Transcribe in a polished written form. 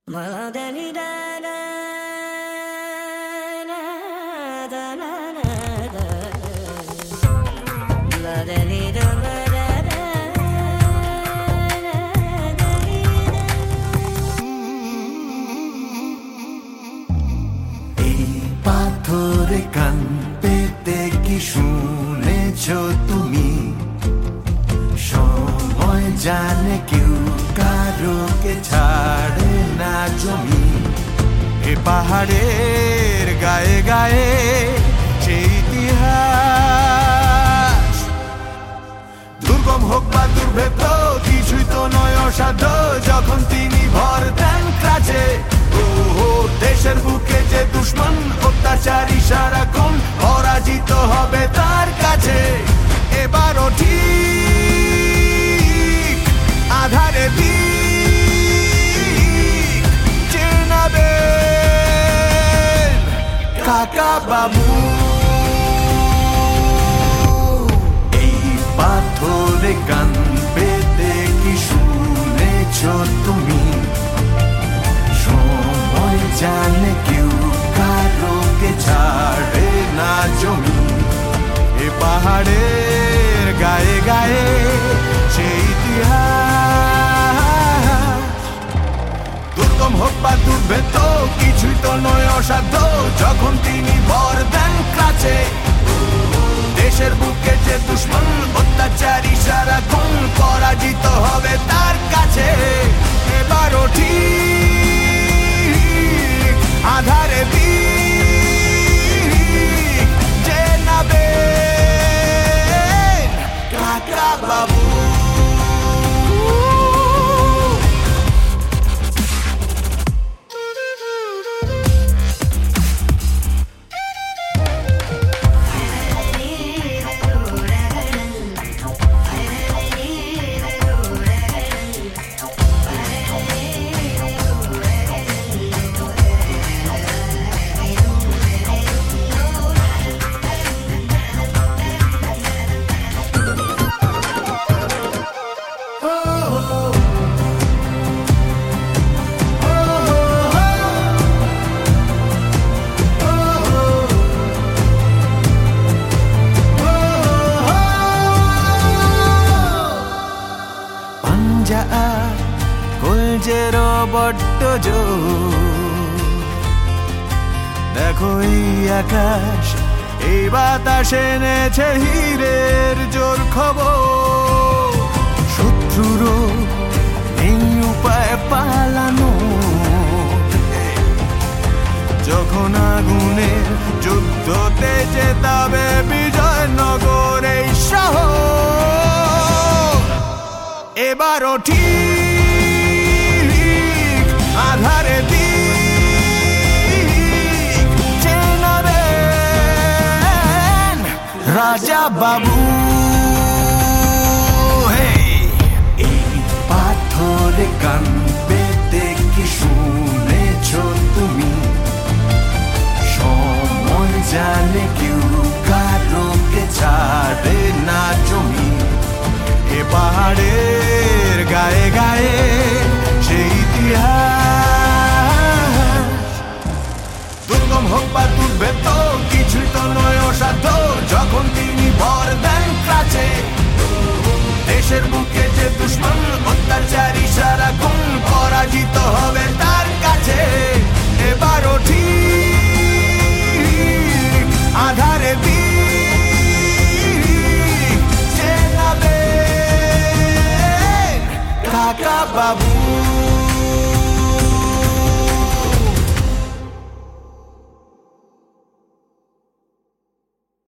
পাথরে কান পেতে কি শুনেছো তুমি? সময় জানে কেউ কারোকে ছাড়ে না জমি। এ পাহাড়ের গায়ে গায়ে সেই ইতিহাস, দুর্গম হোক বা দুর্ভেদ্য কিছুই তো নয় অসাধ্য যখন তিনি ভর দেন কাছে। দেশের বুকে যে দুশ্মন অত্যাচারী সারাক্ষণ পরাজিত হবে তার কাছে। এবারও ঠিক আধারে দিক চেনাবেন কাকা বাবু। এই পাথরে কান পেতে কি শুনেছো তুমি? সময় জানে কেউ কারোকে ছাড়ে না জমি। এ পাহাড়ের গায়ে গায়ে সেই ইতিহাস, দুর্গম হোক বা দুর্ভেদ্য কিছুই তো নয় অসাধ্য যখন তিনি ভর দেন কাছে। দেশের বুকে যে দুশ্মন অত্যাচারী সারাক্ষণ পরাজিত হবে তার কাছে। এবারও ঠিক আধারে দিক চেনাবেন কাকা বাবু। কলজেরও বড্ড জোর, দেখো এই আকাশ এই বাতাস এনেছে হীরের জোর খবর। শত্রুরও এই উপায় পালানো, যখন আগুনের যুদ্ধতে জেতাবে বিজয়নগর এই শহর। এবারও ঠিক আধারে দিক চেনাবেন রাজা বাবু। এই পাথরে কান পেতে কি শুনেছো তুমি? সময় জানে কেউ কারোকে ছাড়ে না জমি। এ পাহাড়ের গায়ে গায়ে সেই ইতিহাস, দুর্গম হোক বা দুর্ভেদ্য কিছুই তো নয় অসাধ্য যখন তিনি ভর দেন কাছে। দেশের বুকে যে দুশ্মন অত্যাচারী সারাক্ষণ পরাজিত হবে তার কাছে। এবারও ঠিক আধারে দিক চেনাবেন কাকা বাবু।